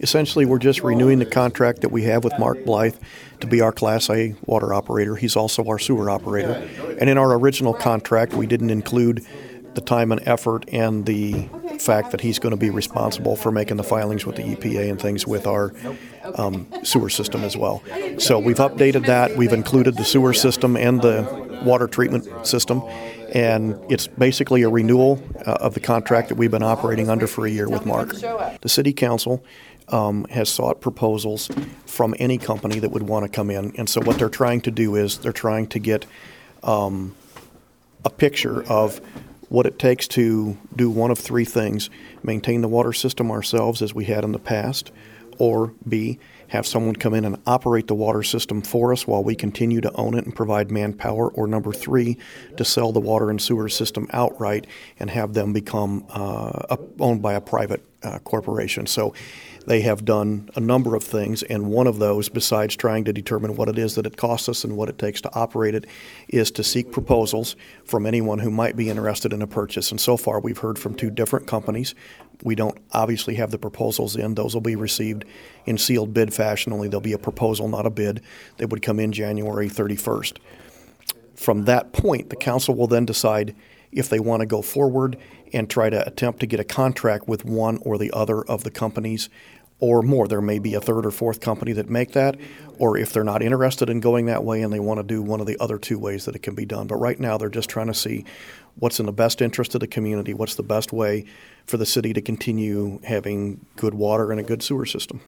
Essentially, we're just renewing the contract that we have with Mark Blythe to be our Class A water operator. He's also our sewer operator. And in our original contract, we didn't include the time and effort and the fact that he's going to be responsible for making the filings with the EPA and things with our sewer system as well. So we've updated that. We've included the sewer system and the water treatment system. And it's basically a renewal of the contract that we've been operating under for a year with Mark. The City Council has sought proposals from any company that would want to come in. And so what they're trying to do is they're trying to get a picture of what it takes to do one of three things: maintain the water system ourselves as we had in the past, or B, have someone come in and operate the water system for us while we continue to own it and provide manpower, or number three, to sell the water and sewer system outright and have them become owned by a private corporation. So they have done a number of things, and one of those, besides trying to determine what it is that it costs us and what it takes to operate it, is to seek proposals from anyone who might be interested in a purchase. And so far, we've heard from two different companies. We don't obviously have the proposals in. Those will be received in sealed bid fashion, only there'll be a proposal, not a bid, that would come in January 31st. From that point, the council will then decide if they want to go forward and try to attempt to get a contract with one or the other of the companies or more. There may be a third or fourth company that make that, or if they're not interested in going that way and they want to do one of the other two ways that it can be done. But right now they're just trying to see what's in the best interest of the community, what's the best way for the city to continue having good water and a good sewer system.